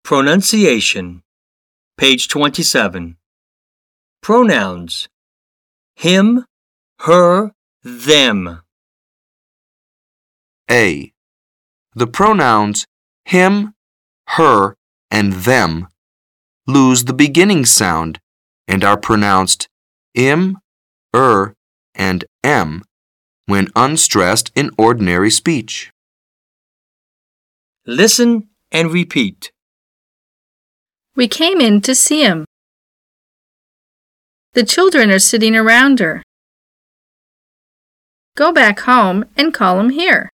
Pronunciation. Page 27. Pronouns. Him, her, them. A. The pronouns him, her, and them lose the beginning sound and are pronounced im, and em when unstressed in ordinary speech. Listen and repeat. We came in to see him. The children are sitting around her. Go back home and call him here.